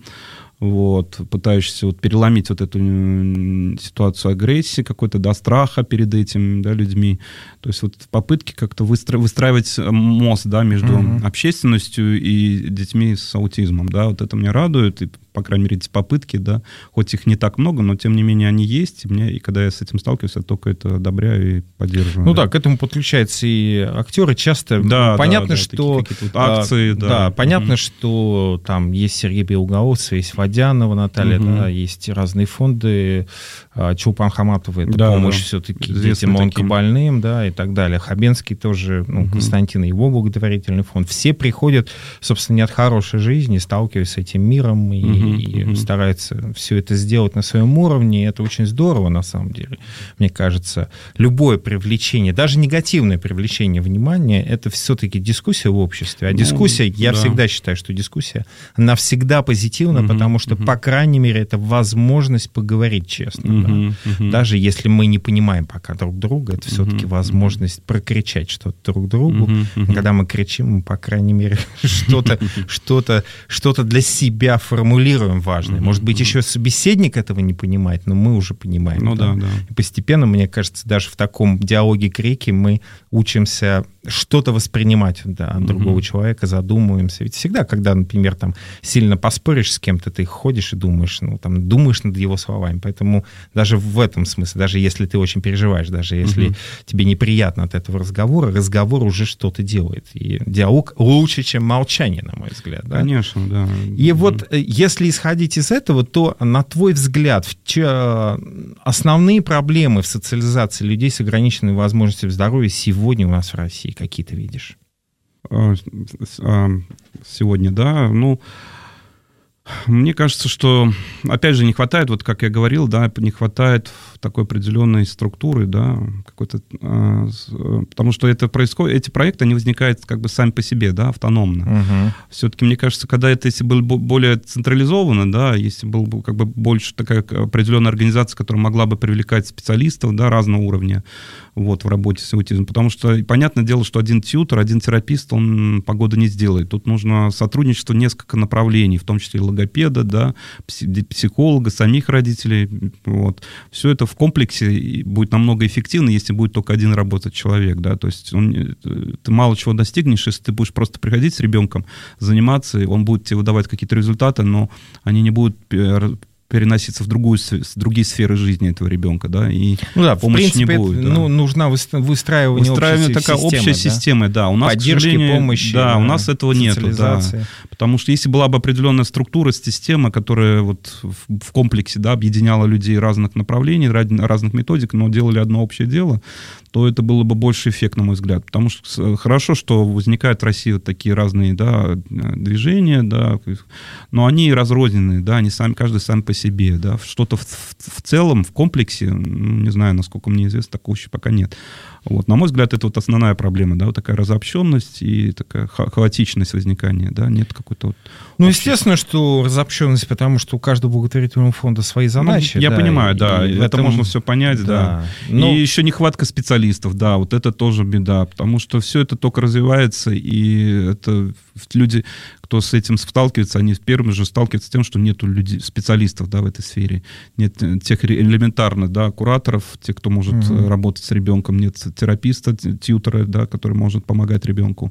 вот, пытающиеся вот переломить вот эту ситуацию агрессии какой-то, да, страха перед этим, да, людьми. То есть вот попытки как-то выстра- выстраивать мост, да, между uh-huh. общественностью и детьми с аутизмом, да, вот это меня радует, и, по крайней мере, эти попытки, да, хоть их не так много, но, тем не менее, они есть, и, мне, и когда я с этим сталкиваюсь, я только это одобряю и поддерживаю. Ну да, к этому подключаются и актеры часто. Да, понятно, да, да, что... Такие, вот акции, а, да. Да, понятно, uh-huh. что там есть Сергей Белоголовцев, есть Водянова Наталья, uh-huh. да, есть разные фонды, Чулпан Хаматова, это да, помощь да. все-таки детям онкобольным, да, и так далее. Хабенский тоже, ну, uh-huh. Константин, его благотворительный фонд. Все приходят, собственно, не от хорошей жизни, сталкиваются с этим миром и, uh-huh. и uh-huh. стараются все это сделать на своем уровне, и это очень здорово, на самом деле. Мне кажется, любое привлечение, даже негативное привлечение внимания, это все-таки дискуссия в обществе. А ну, дискуссия, я да. всегда считаю, что дискуссия, она всегда позитивна, uh-huh. потому что, uh-huh. по крайней мере, это возможность поговорить честно. Uh-huh. Да? Uh-huh. Даже если мы не понимаем пока друг друга, это все-таки uh-huh. возможность прокричать что-то друг другу. Uh-huh. Uh-huh. Когда мы кричим, мы, по крайней мере, что-то, что-то, что-то для себя формулируем важное. Uh-huh. Может быть, еще собеседник этого не понимает, но мы уже понимаем. Ну, да? Да, да. И постепенно, мне кажется, даже в таком диалоге-крике мы учимся что-то воспринимать, да, от uh-huh. другого человека, задумываемся. Ведь всегда, когда, например, там, сильно поспоришь с кем-то, ты ходишь и думаешь, ну, там, думаешь над его словами. Поэтому даже в этом смысле, даже если ты очень переживаешь, даже если uh-huh. тебе неприятно от этого разговора, разговор уже что-то делает. И диалог лучше, чем молчание, на мой взгляд. Да? Конечно, да. И uh-huh. вот если исходить из этого, то, на твой взгляд, в че... основные проблемы в социализации людей с ограниченными возможностями здоровья сегодня у нас в России какие ты видишь? Сегодня, да, ну, Мне кажется, что, опять же, не хватает, вот как я говорил, да, не хватает такой определенной структуры, да, какой-то, э, потому что это происходит, эти проекты, они возникают как бы сами по себе, да, автономно. Угу. Все-таки, мне кажется, когда это, если было более централизовано, да, если была бы как бы больше такая определенная организация, которая могла бы привлекать специалистов, да, разного уровня, вот, в работе с аутизмом, потому что, понятное дело, что один тьютор, один терапист, он погоды не сделает. Тут нужно сотрудничество несколько направлений, в том числе и логопеда, да, психолога, самих родителей, вот. Все это в комплексе будет намного эффективнее, если будет только один работать человек, да, то есть он, ты мало чего достигнешь, если ты будешь просто приходить с ребенком, заниматься, он будет тебе выдавать какие-то результаты, но они не будут переноситься в другую, в другие сферы жизни этого ребенка, да, и ну да, помощи в принципе, не будет. Это, да. ну, нужна выстраивание Выстраивание общей такая системы, общая да? система, да. У нас, поддержки, помощи. Да, да, у нас этого нету, да. Потому что если была бы определенная структура, система, которая вот в, в комплексе, да, объединяла людей разных направлений, разных методик, но делали одно общее дело, то это было бы больше эффект, на мой взгляд. Потому что хорошо, что возникают в России вот такие разные, да, движения, да, но они разрозненные, да, они сами, каждый сам по себе, да. Что-то в, в, в целом, в комплексе, не знаю, насколько мне известно, такого еще пока нет. Вот, на мой взгляд, это вот основная проблема, да, вот такая разобщенность и такая ха- хаотичность возникания, да, нет какой-то вот... Ну, естественно, что разобщенность, потому что у каждого благотворительного фонда свои задачи. Ну, я да, понимаю, и, да, и это этом... можно все понять, да. да. Но... И еще нехватка специалистов, да, вот это тоже беда, потому что все это только развивается, и это люди, кто с этим сталкивается, они первыми же сталкиваются с тем, что нету людей, специалистов, да, в этой сфере, нет тех элементарно, да, кураторов, тех, кто может mm-hmm. работать с ребенком, нет тераписта, тьютера, да, который может помогать ребенку.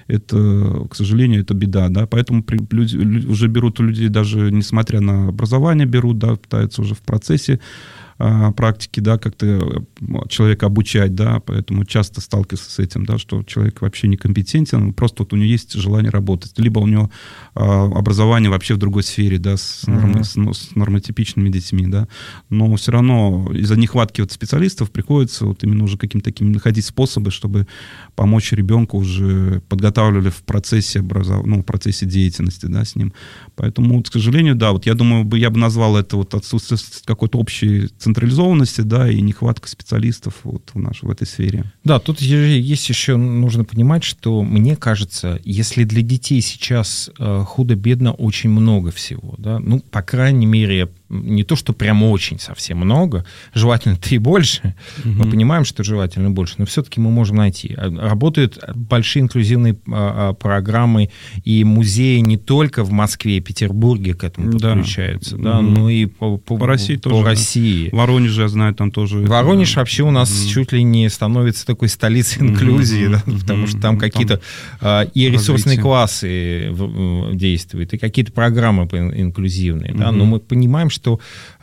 Это, к сожалению, это беда, да, поэтому при, люди, уже берут у людей, даже несмотря на образование берут, да, пытаются уже в процессе а, практики, да, как-то человека обучать, да, поэтому часто сталкиваются с этим, да, что человек вообще некомпетентен, просто вот у него есть желание работать, либо у него а, образование вообще в другой сфере, да, с, норм, mm-hmm. с, с нормотипичными детьми, да, но все равно из-за нехватки вот специалистов приходится вот именно уже каким-то таким находить способы, чтобы помочь ребенку уже подготавливали в процессе образов... ну, в процессе деятельности, да, с ним. Поэтому, вот, к сожалению, да, вот я думаю, я бы назвал это вот отсутствие какой-то общей централизованности, да, и нехватка специалистов вот в нашей, в этой сфере. Да, тут есть еще, нужно понимать, что, мне кажется, если для детей сейчас э, худо-бедно очень много всего, да, ну, по крайней мере, не то, что прям очень совсем много, желательно-то и больше, угу. мы понимаем, что желательно больше, но все-таки мы можем найти. Работают большие инклюзивные а, программы и музеи не только в Москве и Петербурге к этому да. подключаются, да, угу. но и по, по, по России по тоже. России. В Воронеже, я знаю, там тоже... Воронеж это, вообще у нас угу. чуть ли не становится такой столицей инклюзии, угу. да, потому что там угу. какие-то а, и ресурсные развитие. классы действуют, и какие-то программы инклюзивные, угу. да, но мы понимаем, что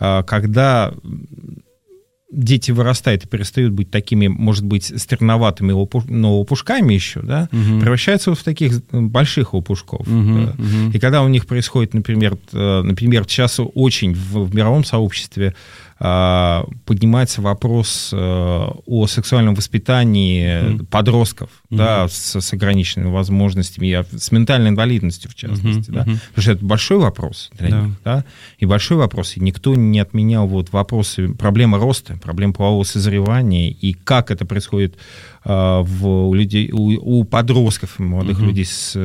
когда дети вырастают и перестают быть такими, может быть, стерноватыми, но лопушками еще, да, угу. превращаются вот в таких больших лопушков. Угу, да. угу. И когда у них происходит, например, например, сейчас очень в, в мировом сообществе поднимается вопрос о сексуальном воспитании mm-hmm. подростков, mm-hmm. да, с, с ограниченными возможностями, с ментальной инвалидностью, в частности. Mm-hmm. Да, потому что это большой вопрос для yeah. них. Да, и большой вопрос. И никто не отменял вот вопросы, проблемы роста, проблемы полового созревания, и как это происходит в, у, людей, у, у подростков, молодых mm-hmm. людей с,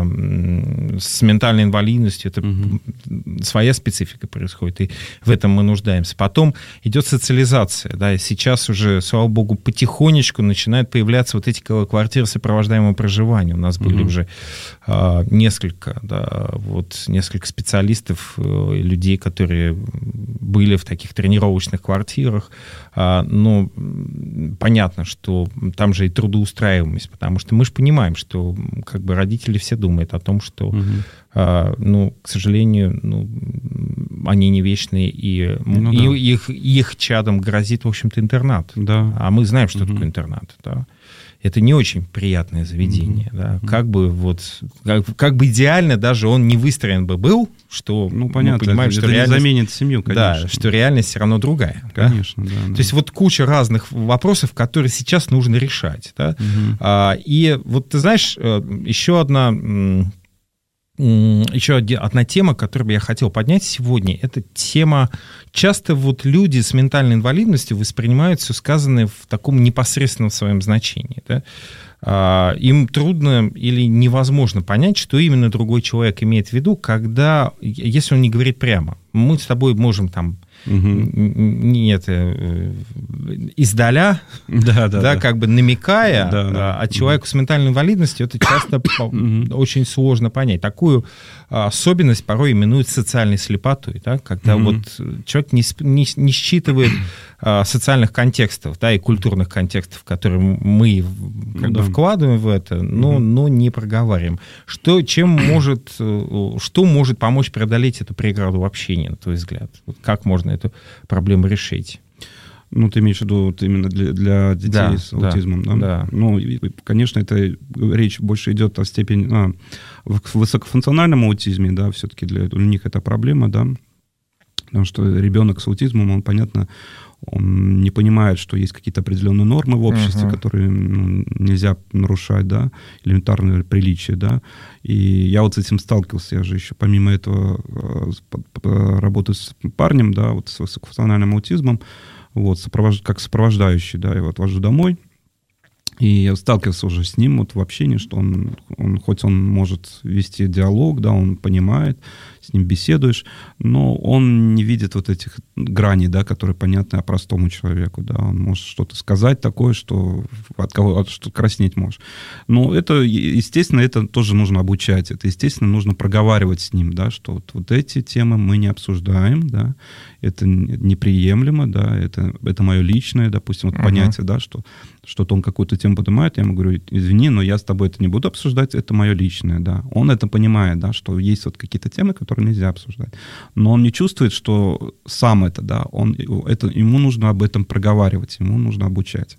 с ментальной инвалидностью. Это mm-hmm. своя специфика происходит, и в этом мы нуждаемся. Потом идет социализация, да, и сейчас уже, слава богу, потихонечку начинают появляться вот эти квартиры сопровождаемого проживания. У нас были mm-hmm. уже а, несколько, да, вот несколько специалистов, людей, которые были в таких тренировочных квартирах, а, но понятно, что там же и трудоустраиваемость, потому что мы же понимаем, что как бы родители все думают о том, что, угу. а, ну, к сожалению, ну, они не вечные, и, ну, и да. их, их чадом грозит, в общем-то, интернат. Да. А мы знаем, что угу. такое интернат, да. Это не очень приятное заведение. Mm-hmm. Да? Как бы вот, как, как бы идеально даже он не выстроен бы был, что ну, понятно, мы понимаем, это, что это реальность... не заменит семью, конечно. Да, что реальность все равно другая. Конечно, да? да. То да. есть вот куча разных вопросов, которые сейчас нужно решать. Да? Mm-hmm. А, и вот ты знаешь, еще одна еще одна тема, которую я хотел поднять сегодня, это тема, часто вот люди с ментальной инвалидностью воспринимают все сказанное в таком непосредственном своем значении, да? Им трудно или невозможно понять, что именно другой человек имеет в виду, когда, если он не говорит прямо. Мы с тобой можем там угу. не это, издаля, да, да, да, как бы намекая, да, да. а человеку с ментальной инвалидностью это часто очень сложно понять. Такую особенность порой именуют социальной слепотой, да, когда вот человек не, не, не считывает социальных контекстов, да, и культурных контекстов, которые мы как да. бы вкладываем в это, но, но не проговариваем. Что, чем может, что может помочь преодолеть эту преграду в общении, на твой взгляд? Как можно эту проблему решить? Ну, ты имеешь в виду вот именно для, для детей да, с аутизмом, да? Да. Ну, конечно, это речь больше идет о степени... А, в высокофункциональном аутизме, да, все-таки для, для них это проблема, да, потому что ребенок с аутизмом, он, понятно, он не понимает, что есть какие-то определенные нормы в обществе, uh-huh. которые ну, нельзя нарушать, да, элементарные приличия, да, и я вот с этим сталкивался, я же еще помимо этого работаю с парнем, да, вот с высокофункциональным аутизмом, вот, сопровож... как сопровождающий, да, я его отвожу домой, и я сталкивался уже с ним вот в общении, что он, он, хоть он может вести диалог, да, он понимает, с ним беседуешь, но он не видит вот этих граней, да, которые понятны простому человеку, да, он может что-то сказать такое, что от кого от, что краснеть можешь. Но это, естественно, это тоже нужно обучать, это, естественно, нужно проговаривать с ним, да, что вот, вот эти темы мы не обсуждаем, да, это неприемлемо, да, это, это мое личное, допустим, вот uh-huh. понятие, да, что что-то он какую-то тему поднимает, я ему говорю, извини, но я с тобой это не буду обсуждать, это мое личное, да. Он это понимает, да, что есть вот какие-то темы, которые нельзя обсуждать. Но он не чувствует, что сам это, да, он, это, ему нужно об этом проговаривать, ему нужно обучать.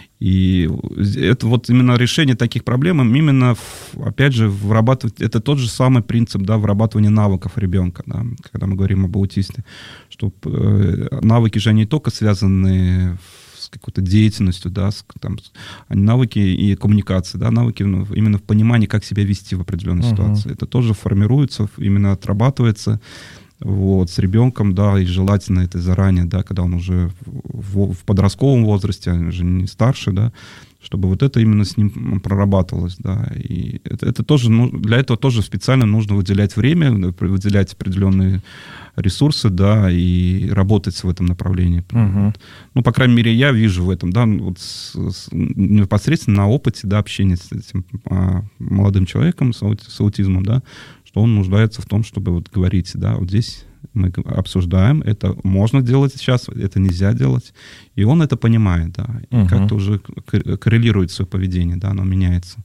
И это вот именно решение таких проблем, именно, опять же, вырабатывать, это тот же самый принцип, да, вырабатывания навыков ребенка, да, когда мы говорим об аутисте, что навыки же не только связаны с какой-то деятельностью, да, с, там, навыки и коммуникации, да, навыки именно в понимании, как себя вести в определенной uh-huh. ситуации. Это тоже формируется, именно отрабатывается вот, с ребенком, да, и желательно это заранее, да, когда он уже в, в подростковом возрасте, он уже не старше, да, чтобы вот это именно с ним прорабатывалось, да, и это, это тоже, ну, для этого тоже специально нужно выделять время, выделять определенные ресурсы, да, и работать в этом направлении. Uh-huh. Ну, по крайней мере, я вижу в этом, да, вот с, с, непосредственно на опыте, да, общения с этим а, молодым человеком с, аути, с аутизмом, да, что он нуждается в том, чтобы вот говорить, да, вот здесь мы обсуждаем, это можно делать сейчас, это нельзя делать, и он это понимает, да, и uh-huh. как-то уже коррелирует свое поведение, да, оно меняется.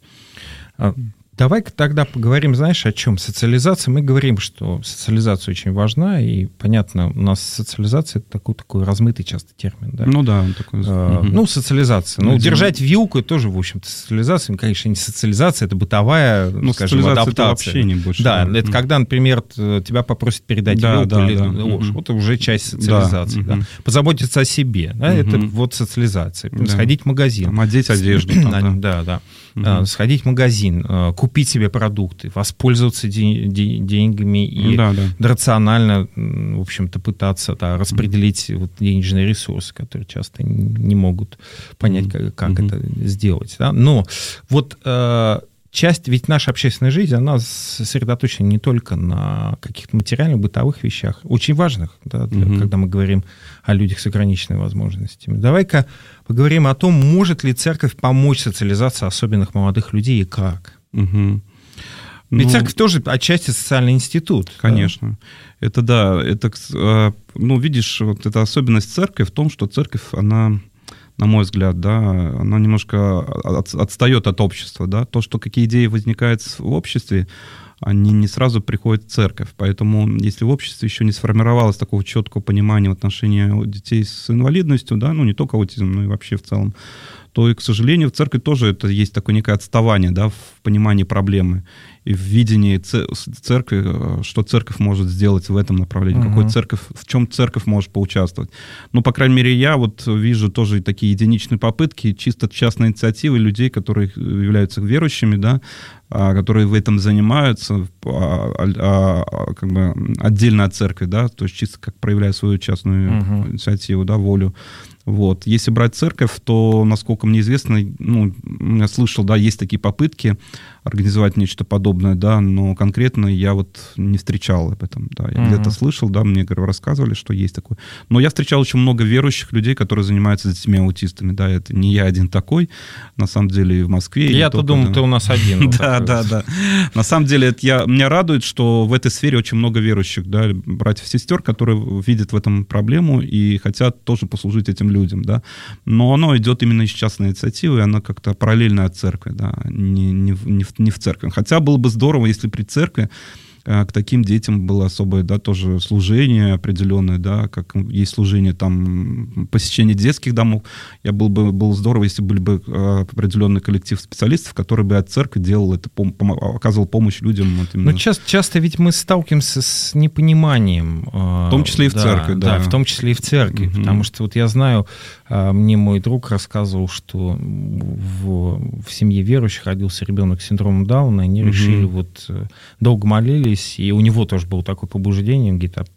Давай-ка тогда поговорим, знаешь, о чем? Социализация. Мы говорим, что социализация очень важна, и, понятно, у нас социализация — это такой, такой размытый часто термин. Да? Ну да, он такой. А, ну, социализация. Ну, держать вилку — это тоже, в общем-то, социализация. Конечно, не социализация, это бытовая, ну, скажем, адаптация. Это общение больше. Да, да, это когда, например, тебя попросят передать да, вилку да, или да. ложь. Mm-hmm. Вот это уже часть социализации. Да. Mm-hmm. Да? Позаботиться о себе. Да? Mm-hmm. Это вот социализация. Да. Сходить в магазин. Там, одеть одежду. Там, да, да. да. Mm-hmm. Сходить в магазин, купить себе продукты, воспользоваться день, день, деньгами и да, да. рационально, в общем-то, пытаться да, распределить вот денежные ресурсы, которые часто не могут понять, как, как mm-hmm. это сделать. Да? Но вот э, часть, ведь наша общественная жизнь, она сосредоточена не только на каких-то материальных, бытовых вещах, очень важных, да, для, mm-hmm. когда мы говорим о людях с ограниченными возможностями. Давай-ка поговорим о том, может ли церковь помочь социализации особенных молодых людей и как. Угу. Ведь ну, церковь тоже отчасти социальный институт. Конечно. Да? Это да. Это, ну, видишь, вот эта особенность церкви в том, что церковь, она, на мой взгляд, да, она немножко от, отстает от общества. Да? То, что какие идеи возникают в обществе, они не сразу приходят в церковь. Поэтому, если в обществе еще не сформировалось такого четкого понимания в отношении детей с инвалидностью, да, ну, не только аутизм, но и вообще в целом, то, и, к сожалению, в церкви тоже это есть такое некое отставание, да, в понимании проблемы и в видении церкви, что церковь может сделать в этом направлении, uh-huh. какой церковь, в чем церковь может поучаствовать. Ну, по крайней мере, я вот вижу тоже такие единичные попытки, чисто частные инициативы людей, которые являются верующими, да, которые в этом занимаются, а, а, а, как бы отдельно от церкви, да, то есть чисто как проявляя свою частную uh-huh. инициативу, да, волю. Вот. Если брать церковь, то, насколько мне известно, ну, я слышал, да, есть такие попытки организовать нечто подобное, да, но конкретно я вот не встречал об этом, да, я uh-huh. где-то слышал, да, мне говорю, рассказывали, что есть такое. Но я встречал очень много верующих людей, которые занимаются детьми аутистами, да, это не я один такой, на самом деле, и в Москве. Я-то думал, ты у нас один. Да, да, да. На самом деле, меня радует, что в этой сфере очень много верующих, да, братьев и сестер, которые видят в этом проблему и хотят тоже послужить этим людям, да. Но оно идет именно из частной инициативы, и оно как-то параллельно от церкви, да, не, не, не, в, не в церкви. Хотя было бы здорово, если при церкви к таким детям было особое, да, тоже служение определенное, да, как есть служение там, посещение детских домов. Я был бы, было здорово, если были бы определенный коллектив специалистов, который бы от церкви делал это, пом- оказывал помощь людям. Вот именно. Но часто, часто ведь мы сталкиваемся с непониманием. В том числе и в да, церкви, да. Да, в том числе и в церкви. Mm-hmm. Потому что вот я знаю, мне мой друг рассказывал, что в, в семье верующих родился ребенок с синдромом Дауна, и они mm-hmm. решили, вот долго молились, и у него тоже было такое побуждение, он говорит, а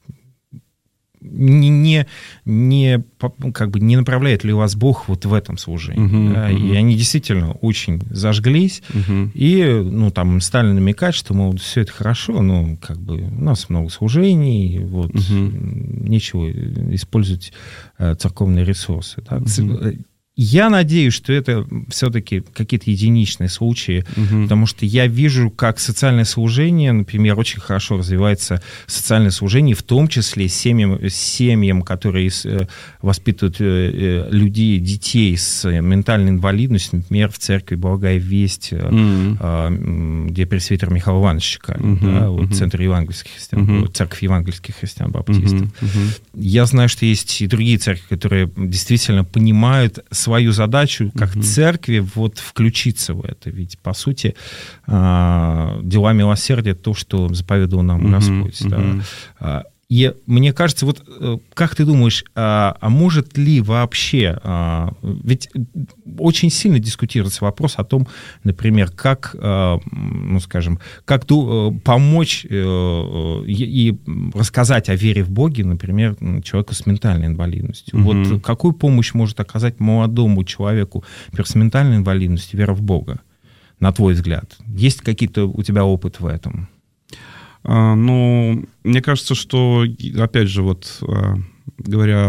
не, не, не, как бы не направляет ли вас Бог вот в этом служении? Uh-huh, да? uh-huh. И они действительно очень зажглись, uh-huh. и ну, там стали намекать, что, мол, все это хорошо, но как бы у нас много служений, вот, uh-huh. нечего использовать э, церковные ресурсы. Да? Uh-huh. Я надеюсь, что это все-таки какие-то единичные случаи, угу. потому что я вижу, как социальное служение, например, очень хорошо развивается социальное служение, в том числе семьям, семьям которые воспитывают людей, детей с ментальной инвалидностью, например, в церкви «Благая весть», угу. где пресвитер Михаил Иванович Чекалин, угу. да, вот, угу. Центр евангельских христиан, угу. церковь евангельских христиан-баптистов. Угу. Угу. Я знаю, что есть и другие церкви, которые действительно понимают свою задачу, как uh-huh. церкви, вот включиться в это. Ведь, по сути, дела милосердия — то, что заповедовал нам uh-huh. Господь. Uh-huh. Да. И мне кажется, вот как ты думаешь, а, а может ли вообще... А, ведь очень сильно дискутируется вопрос о том, например, как, а, ну, скажем, как ду, помочь а, и, и рассказать о вере в Боге, например, человеку с ментальной инвалидностью. Угу. Вот какую помощь может оказать молодому человеку, например, с ментальной инвалидностью вера в Бога, на твой взгляд? Есть какие-то у тебя опыт в этом? Ну, мне кажется, что, опять же, вот говоря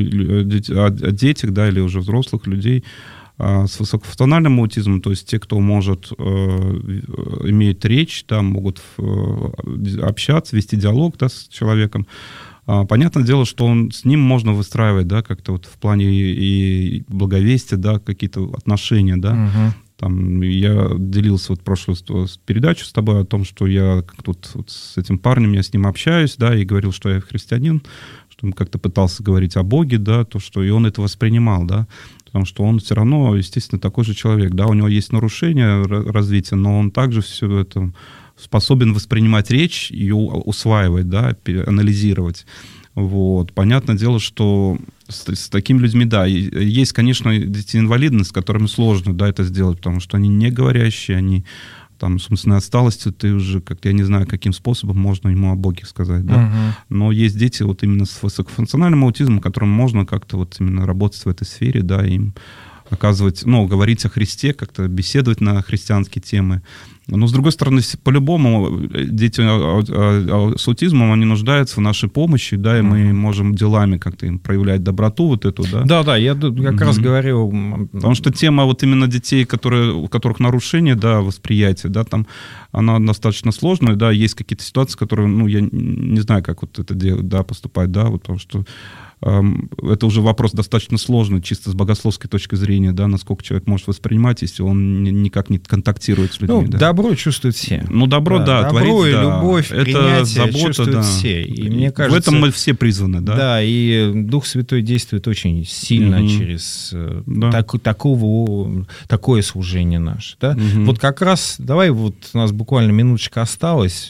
о детях, да, или уже взрослых людей с высокофункциональным аутизмом, то есть те, кто может иметь речь, да, могут общаться, вести диалог, да, с человеком, понятное дело, что он, с ним можно выстраивать, да, как-то вот в плане и благовестия, да, какие-то отношения, да. Uh-huh. Там, я делился вот прошлую передачу с тобой о том, что я тут вот с этим парнем, я с ним общаюсь, да, и говорил, что я христианин, что он как-то пытался говорить о Боге, да, то, что и он это воспринимал, да, потому что он все равно, естественно, такой же человек, да, у него есть нарушение развития, но он также все это способен воспринимать речь, ее усваивать, да, анализировать. Вот. Понятное дело, что с, с такими людьми, да, есть, конечно, дети-инвалиды, с которыми сложно, да, это сделать, потому что они не говорящие, они там, с умственной отсталостью, ты уже, как я не знаю, каким способом можно ему о Боге сказать, да. Uh-huh. Но есть дети вот именно с высокофункциональным аутизмом, которым можно как-то вот именно работать в этой сфере, да, им оказывать, ну, говорить о Христе, как-то беседовать на христианские темы. Но, с другой стороны, по-любому дети с аутизмом, они нуждаются в нашей помощи, да, и мы можем делами как-то им проявлять доброту вот эту, да. Да-да, я как mm-hmm. раз говорил... Потому что тема вот именно детей, которые, у которых нарушение, да, восприятия, да, там, она достаточно сложная, да, есть какие-то ситуации, которые, ну, я не знаю, как вот это делать, да, поступать, да, вот, потому что это уже вопрос достаточно сложный, чисто с богословской точки зрения, да, насколько человек может воспринимать, если он никак не контактирует с людьми. Ну, да. Добро чувствуют все. Ну, добро, да, да добро творить, и да. любовь, это принятие забота, чувствуют да. все. И мне кажется, в этом мы все призваны, да. Да, и Дух Святой действует очень сильно угу. через да. так, такого, такое служение наше. Да? Угу. Вот как раз, давай, вот у нас буквально минуточка осталась.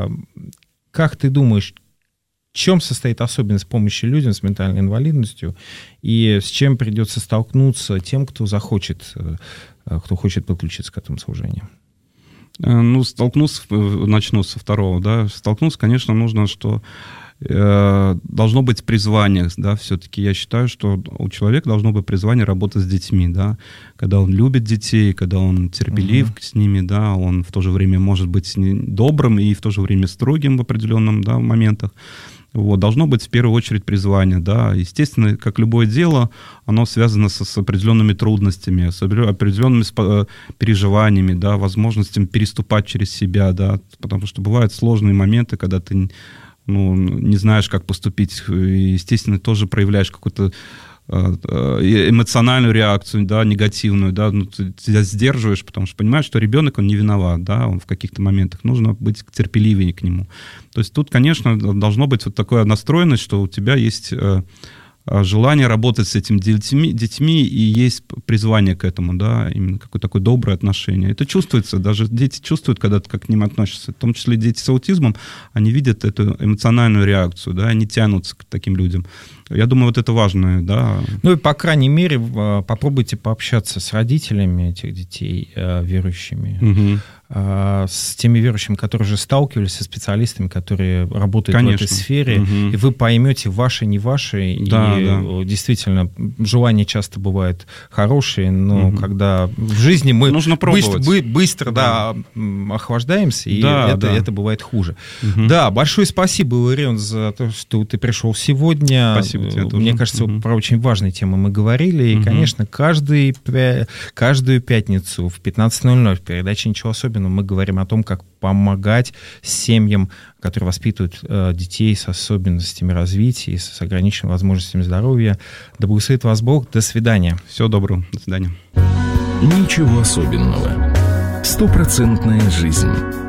Как ты думаешь, в чем состоит особенность помощи людям с ментальной инвалидностью и с чем придется столкнуться тем, кто захочет, кто хочет подключиться к этому служению? Ну, столкнуться, начну со второго, да, столкнуться, конечно, нужно, что э, должно быть призвание, да, все-таки я считаю, что у человека должно быть призвание работать с детьми, да, когда он любит детей, когда он терпелив uh-huh. с ними, да, он в то же время может быть добрым и в то же время строгим в определенном, да, моментах. Вот, должно быть в первую очередь призвание, да, естественно, как любое дело, оно связано с, с определенными трудностями, с определенными спо- переживаниями, да, возможностями переступать через себя, да, потому что бывают сложные моменты, когда ты, ну, не знаешь, как поступить, и, естественно, тоже проявляешь какую-то эмоциональную реакцию, да, негативную, да, ну, ты тебя сдерживаешь, потому что понимаешь, что ребенок, он не виноват, да, он в каких-то моментах, нужно быть терпеливее к нему. То есть тут, конечно, должно быть вот такая настроенность, что у тебя есть желание работать с этими детьми, детьми и есть призвание к этому, да, именно какое-то такое доброе отношение. Это чувствуется, даже дети чувствуют, когда ты как к ним относишься, в том числе дети с аутизмом, они видят эту эмоциональную реакцию, да, они тянутся к таким людям. Я думаю, вот это важно, да. Ну и, по крайней мере, попробуйте пообщаться с родителями этих детей, верующими, угу. с теми верующими, которые уже сталкивались, со специалистами, которые работают Конечно. В этой сфере, угу. и вы поймете, ваши, не ваши, да, и да. действительно, желания часто бывают хорошие, но угу. когда в жизни мы Нужно быстро, быстро да. Да, охлаждаемся, и да, это, да. это бывает хуже. Угу. Да, большое спасибо, Иларион, за то, что ты пришел сегодня. Спасибо. Мне кажется, угу. про очень важные темы мы говорили. И, угу. конечно, каждый, каждую пятницу в пятнадцать ноль ноль в передаче «Ничего особенного» мы говорим о том, как помогать семьям, которые воспитывают э, детей с особенностями развития, с ограниченными возможностями здоровья. Да благословит вас Бог. До свидания. Всего доброго. До свидания. Ничего особенного. Стопроцентная жизнь.